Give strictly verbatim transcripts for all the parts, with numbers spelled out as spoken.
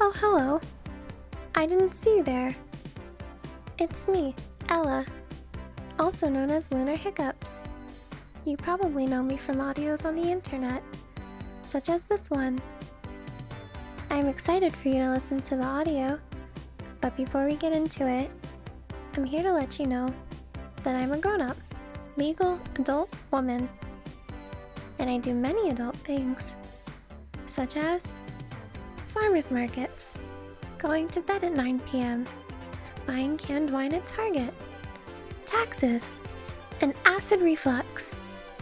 Oh, hello. I didn't see you there. It's me, Ella, also known as Lunar Hiccups. You probably know me from audios on the internet, such as this one. I'm excited for you to listen to the audio, but before we get into it, I'm here to let you know that I'm a grown-up, legal adult woman, and I do many adult things, such as farmers markets, going to bed at nine p.m., buying canned wine at Target, taxes, and acid reflux.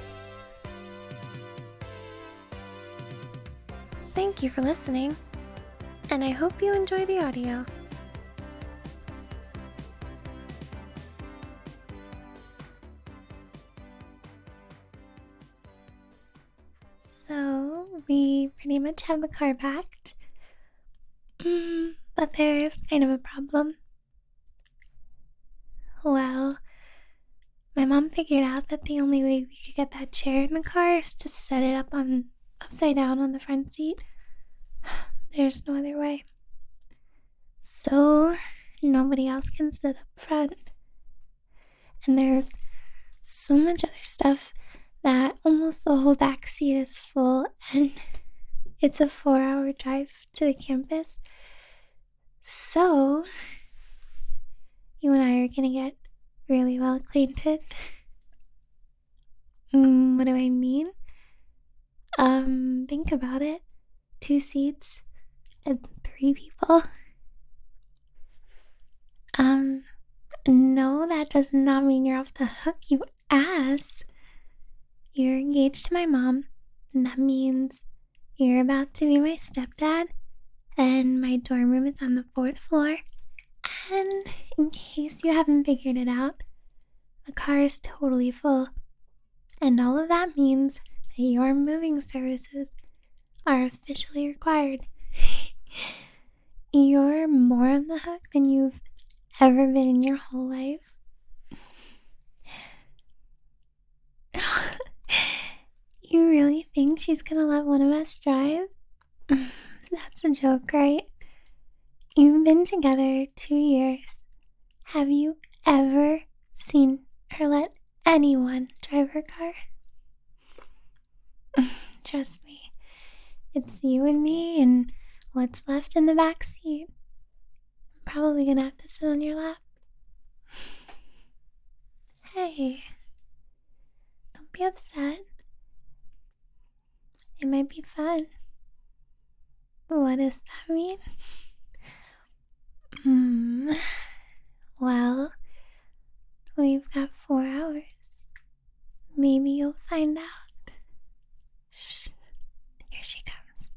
Thank you for listening, and I hope you enjoy the audio. So, we pretty much have a car packed, but there's kind of a problem. Well, my mom figured out that the only way we could get that chair in the car is to set it up on upside down on the front seat. There's no other way. So, nobody else can sit up front. And there's so much other stuff that almost the whole back seat is full, and it's a four hour drive to the campus. So, you and I are gonna get really well acquainted. Mm, what do I mean? Um, think about it. Two seats and three people. Um, no, that does not mean you're off the hook, you ass. You're engaged to my mom, and that means you're about to be my stepdad, and my dorm room is on the fourth floor. And in case you haven't figured it out, the car is totally full. And all of that means that your moving services are officially required. You're more on the hook than you've ever been in your whole life. You really think she's gonna let one of us drive? That's a joke, right? You've been together two years. Have you ever seen her let anyone drive her car? Trust me, it's you and me and what's left in the back seat. I'm probably gonna have to sit on your lap. Hey, don't be upset. It might be fun. What does that mean? Hmm. Well, we've got four hours. Maybe you'll find out. Shh. Here she comes.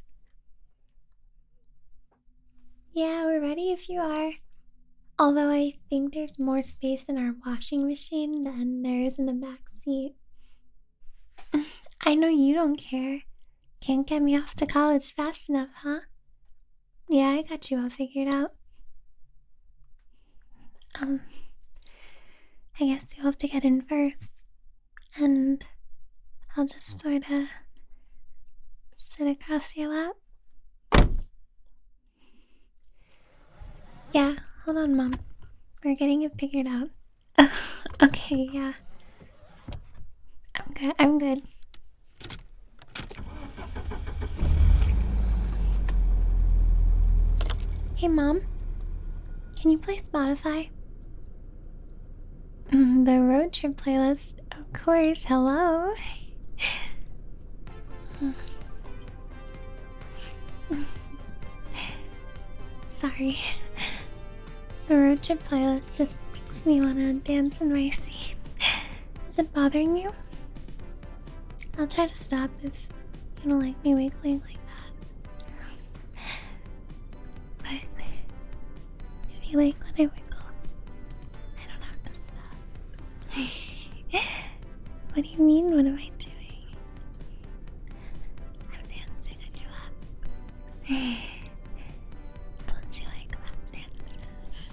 Yeah, we're ready if you are. Although I think there's more space in our washing machine than there is in the back seat. I know you don't care. Can't get me off to college fast enough, huh? Yeah, I got you all figured out. Um, I guess you'll have to get in first. And I'll just sort of sit across your lap. Yeah, hold on, Mom. We're getting it figured out. Okay, yeah. I'm good. I'm good. Hey, Mom. Can you play Spotify? Mm, the road trip playlist, of course. Hello. Sorry. The road trip playlist just makes me want to dance in my seat. Is it bothering you? I'll try to stop if you don't like me wiggling like that. But if you like when I wiggle, I don't have to stop. What do you mean? What am I doing? I'm dancing on your lap. Don't you like lap dances?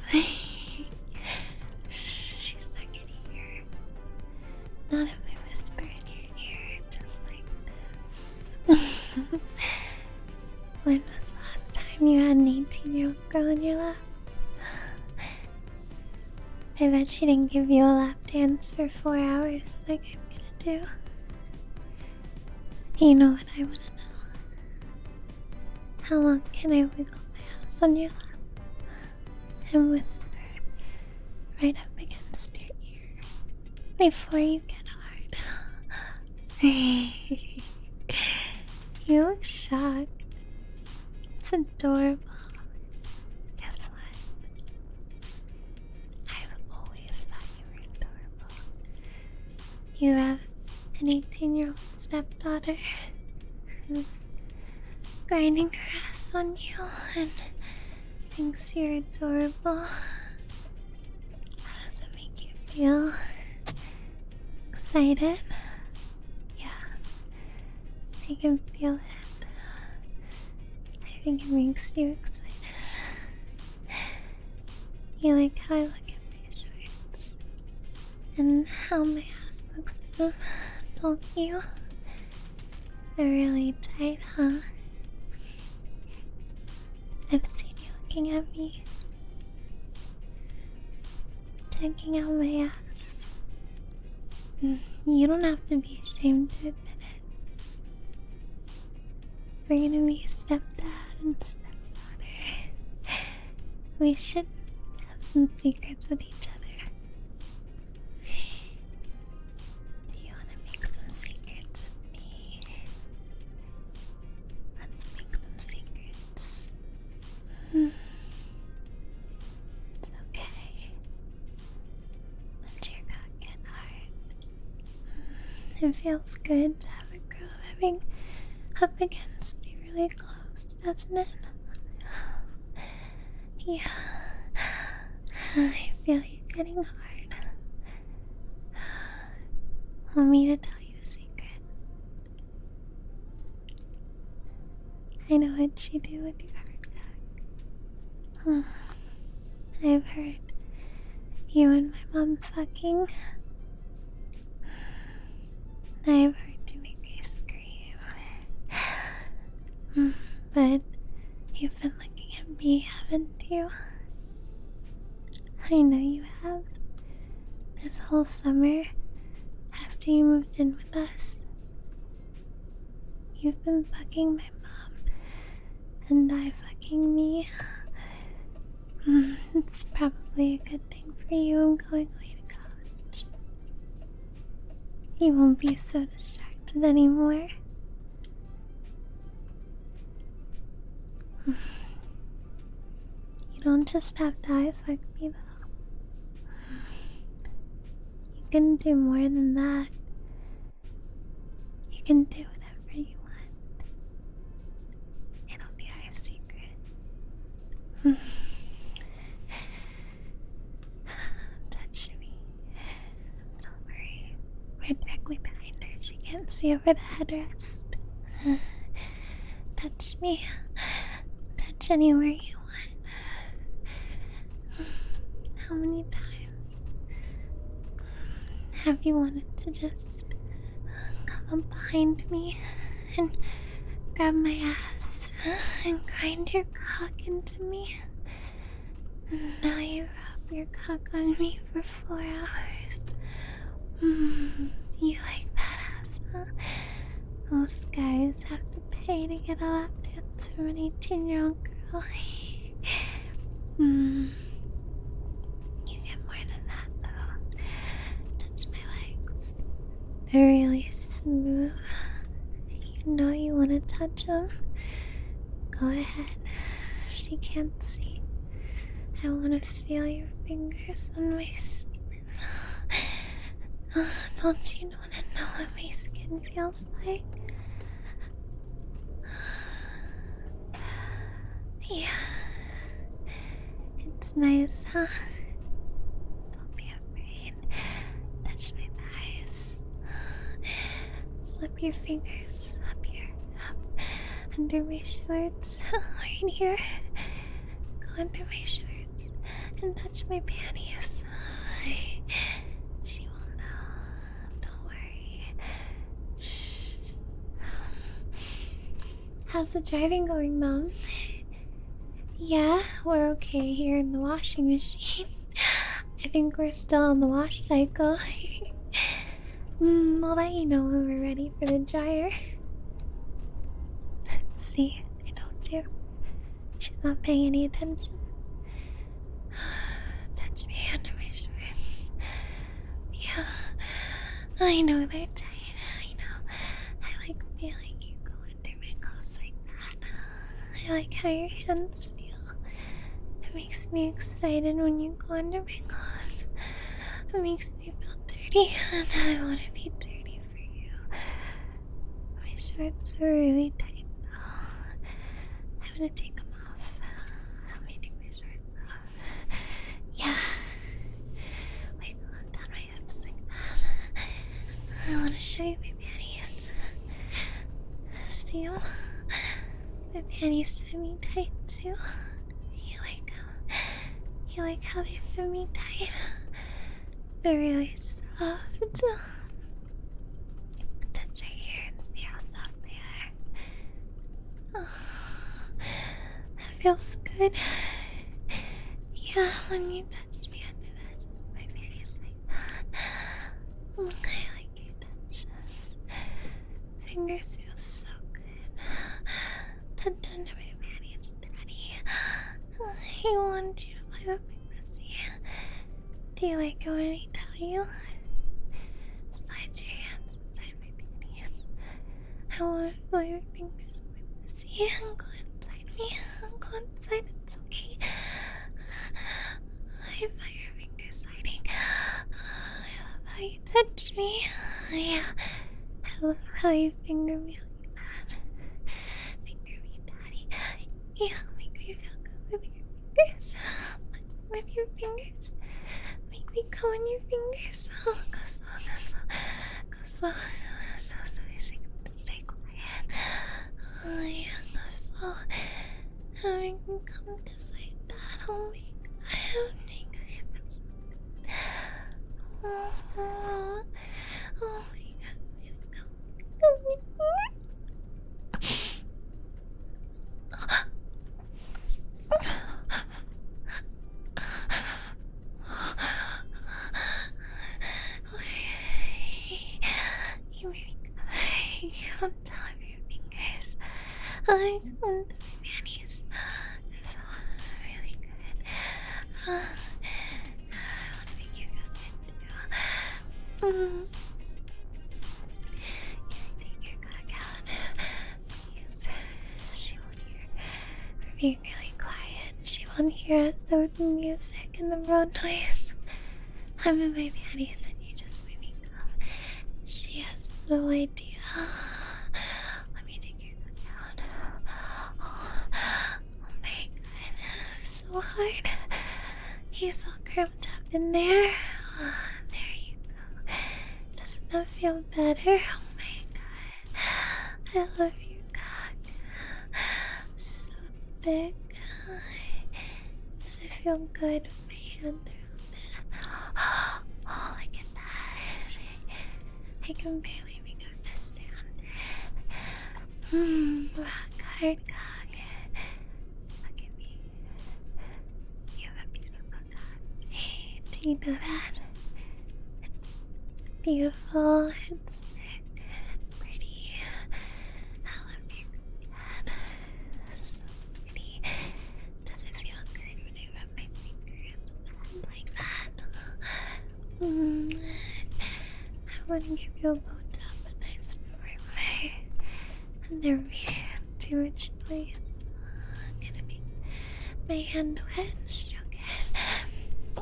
Shh, she's not gonna hear. Not if I whisper in your ear, just like this. When was the last time you had an eighteen girl in your lap? I bet she didn't give you a lap dance for four hours like I'm gonna do. You know what I wanna know? How long can I wiggle my ass on your lap and whisper right up against your ear before you get hard? You look shocked. It's adorable. Guess what? I've always thought you were adorable. You have an eighteen-year-old stepdaughter who's grinding her ass on you and thinks you're adorable. How does it make you feel? Excited? Yeah, I can feel it. I think it makes you excited. You like how I look at my shorts and how my ass looks in them, don't you? They're really tight, huh? I've seen you looking at me, checking out my ass. You don't have to be ashamed to admit it. We're gonna be stepdad and stepdaughter. We should have some secrets with each other. Do you want to make some secrets with me? Let's make some secrets. It's okay. Let your cock get hard. It feels good to have a girl having up against you really close, doesn't it? Yeah, I feel you getting hard. Want me to tell you a secret? I know what you do with your hard cock. Hmm. I've heard you and my mom fucking. I've heard you make me scream. But you've been looking at me, haven't you? I know you have. This whole summer, after you moved in with us, you've been fucking my mom, and I fucking me. It's probably a good thing for you. I'm going away to college. You won't be so distracted anymore. You don't just have to eye fuck me though. You can do more than that. You can do whatever you want. It'll be our secret. Touch me. Don't worry. We're directly behind her. She can't see over the headrest. Touch me. Touch anywhere you want. How many times have you wanted to just come up behind me and grab my ass and grind your cock into me? Now you rub your cock on me for four hours. Mm, you like that ass, huh? Most guys have to pay to get a lap dance from an eighteen-year-old girl. mm. You get more than that, though. Touch my legs. They're really smooth. You know you want to touch them? Go ahead. She can't see. I want to feel your fingers on my skin. Don't you want to know what my skin feels like? Yeah. It's nice, huh? Don't be afraid. Touch my thighs. Slip your fingers up here, up under my shorts, right here. Go under my shorts and touch my panties. She won't know. Don't worry. Shh. How's the driving going, Mom? Yeah, we're okay here in the washing machine. I think we're still on the wash cycle. mm, we'll let you know when we're ready for the dryer. See, I told you. She's not paying any attention. Touch me under my shorts. Yeah, I know they're tight. I know. I like feeling you go under my clothes like that. I like how your hands feel. It makes me excited when you go under my clothes. It makes me feel dirty, and I want to be dirty for you. My shorts are really tight though. I'm gonna take them off. Let me take my shorts off. Yeah. Wiggle them down my hips like that. I want to show you my panties. See them? My panties fit me tight too. You like them? You like how they fit me tight? They're really soft. Touch right here and see how soft they are. Oh, that feels good. Yeah, when you touch me under that, my panties like that. Mm, I like your touches. Fingers feel so good. Touch under my panties, Daddy. I want you to play with my pussy. Do you like it when I tell you? Slide your hands inside my panties. I want to feel your fingers on my pussy. Go inside me. Go inside. It's okay. I feel your fingers sliding. I love how you touch me. Yeah. I love how you finger me like that. Finger me, Daddy. Yeah, make me feel good with your fingers. With your fingers. Make me come on your fingers. Oh, go slow, go slow. Go slow. So, so easy. Stay quiet. Oh, yeah, go slow. And we can come just like that. Oh, my God. Make me feel so good. Oh, oh, oh my God. You made me cry on top of your fingers. I on my panties. I feel really good. Uh, I want to make you feel good too. Mm. Take your cock out. Please. She won't hear. We're being really quiet. She won't hear us over the music and the road noise. I'm in my panties and you just made me come. She has no idea. Let me take your cock out. Oh, oh my God. So hard. He's all cramped up in there. Oh, there you go. Doesn't that feel better? Oh my God. I love you, cock. So thick. Does it feel good with my hand around it? Oh, look at that. I can barely make a fist stand. Mmm, rock hard cock. Look at me. You have a beautiful cock. Do you know that? It's beautiful, it's thick and pretty. I love your cock. So pretty. Does it feel good when I rub my fingers like that? Mm. I want to give you a bow job, but there's no room. And there will be too much noise. I'm gonna make my hand wet and stroke it.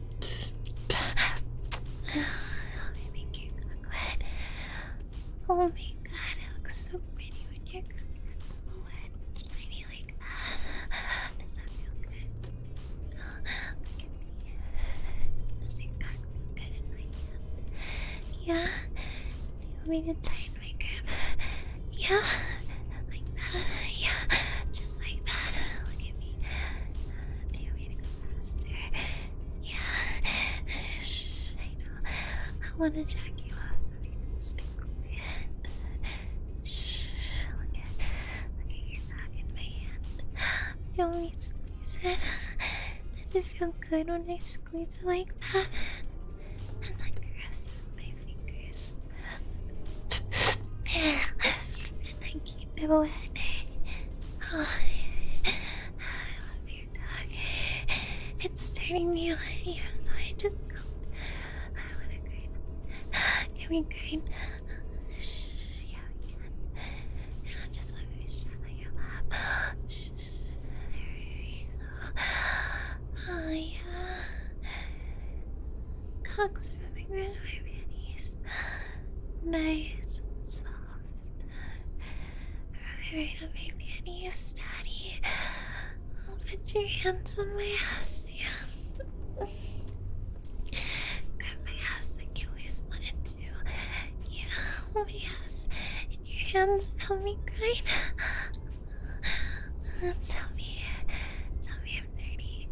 Let me make your cock wet. Oh my God, it looks so pretty when your cock gets wet and shiny like that. Does that feel good? Look at me. Does your cock feel good in my hand? Yeah? Do you want me to tighten my grip? Yeah? Like that? Yeah, just like that. Look at me. Do you want me to go faster? Yeah. Shh, I know. I want to jack you off. Let me stay quiet. Shh, look at, look at your cock in my hand. Feel me squeeze Does it feel good when I squeeze it like that? And then caress my fingers. And then keep it wet. Oh, I love your dog. It's turning me on even though I just cooked. I wanna grind. Can we grind? Shh, yeah, we can. Yeah, just let me straddle your lap. Shh, there we go. Oh, yeah. Cock's rubbing right on my panties. Nice and soft. Rubbing right on my panties, Daddy. I'll put your hands on my ass. Yeah. Grab my ass like you always wanted to. Yeah, hold my ass in your hands and help me grind. Tell me, tell me I'm thirty.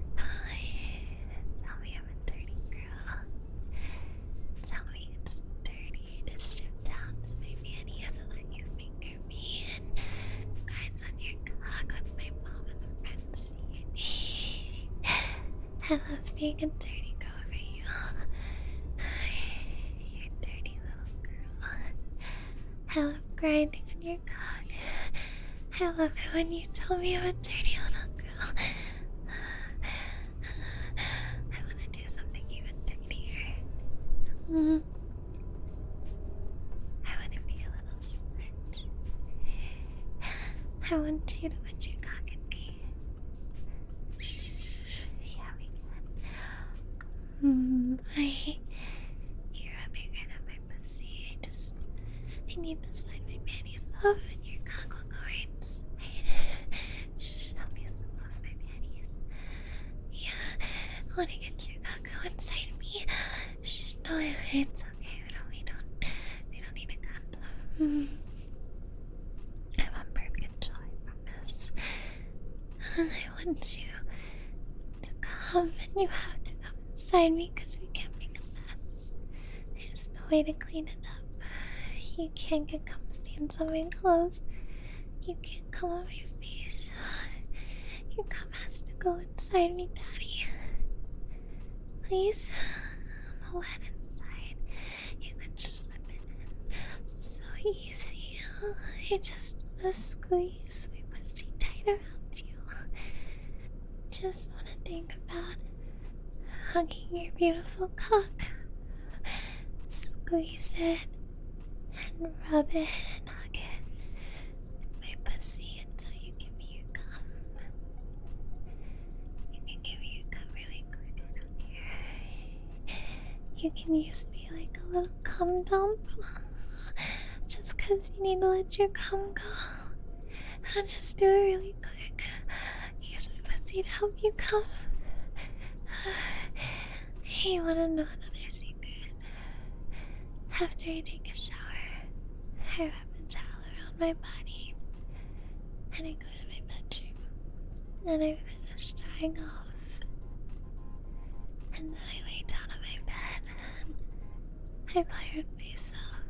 Tell me I'm a thirty girl. Tell me it's dirty to strip down to my panties and let you finger me and grinds on your cock with my mom in the front seat. I love being a dirty girl for you. You're a dirty little girl. I love grinding on your cock. I love it when you tell me I'm a dirty little girl. I want to do something even dirtier. Mm. I want to be a little slut. I want you to put your cock in me. Yeah, we can. Mm, I, you're rubbing right on my pussy. I just, I need to slide my panties off and your cock will go right inside. Shh, help me slip off my panties. Yeah, I want to get your cock go inside me. Shh, no, it's okay. We don't, we don't, we don't need a condom. Mm. I'm on birth control, I promise. I want you to come and you have to come inside me because we can't make a mess. There's no way to clean it up. You can't get cum stains on my clothes. You can't come on my face. Your cum has to go inside me, Daddy. Please? I'm a wet inside. You could just slip it in. So easy. I just wanna squeeze my pussy tight around you. Just wanna think about hugging your beautiful cock. Squeeze it and rub it and hug it with my pussy until you give me your cum. You can give me your cum really quick, I don't care. You can use me like a little cum dump. Just because you need to let your cum go. I'll just do it really quick. Use my pussy to help you cum. You wanna know another secret? After I take a shower, I wrap a towel around my body and I go to my bedroom and I finish drying off. And then I lay down on my bed and I play with myself.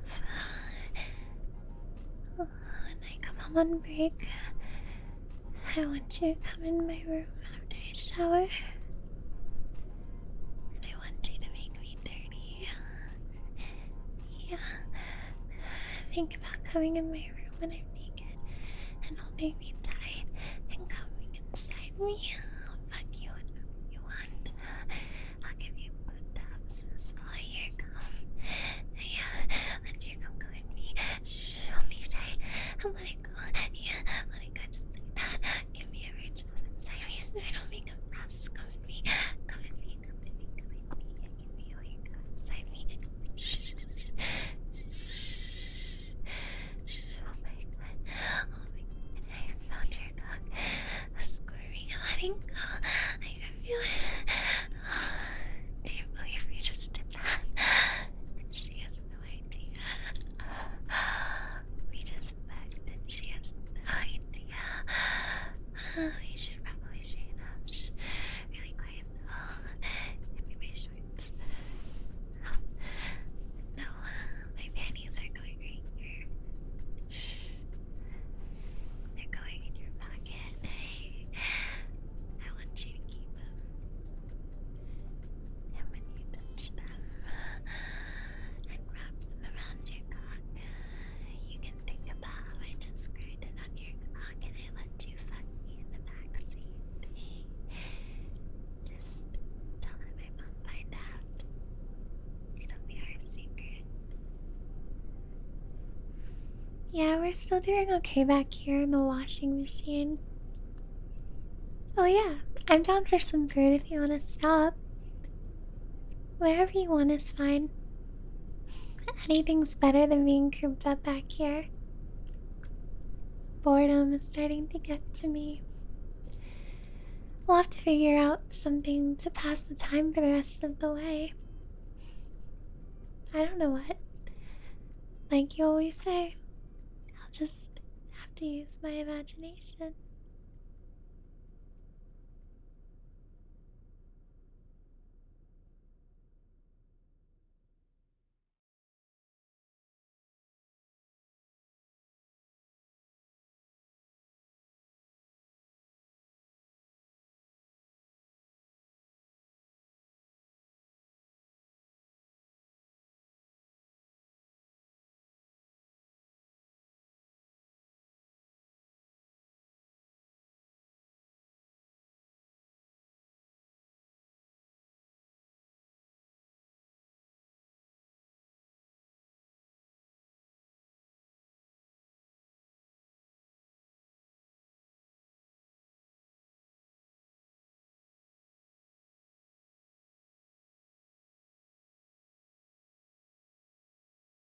When I come home on break, I want you to come in my room after I shower. And I want you to make me dirty. Yeah. Think about coming in my room when I'm naked and holding me tight and coming inside me. I'll fuck you whenever you want. I'll give you good taps and swallow your cum. Yeah, let your cum go in me. Shh, hold me tight and let it go. Yeah, let it go just like that. Give me a reach up inside me so I don't make a mess. Come in me. Come in me. Come in me. Come in me. Yeah, give me all your cum inside me. Shh. Oh my god. Oh my god. I found your cock. Squirming and letting Yeah, we're still doing okay back here in the washing machine. Oh, yeah, I'm down for some food if you want to stop. Wherever you want is fine. Anything's better than being cooped up back here. Boredom is starting to get to me. We'll have to figure out something to pass the time for the rest of the way. I don't know what. Like you always say, I'll just have to use my imagination.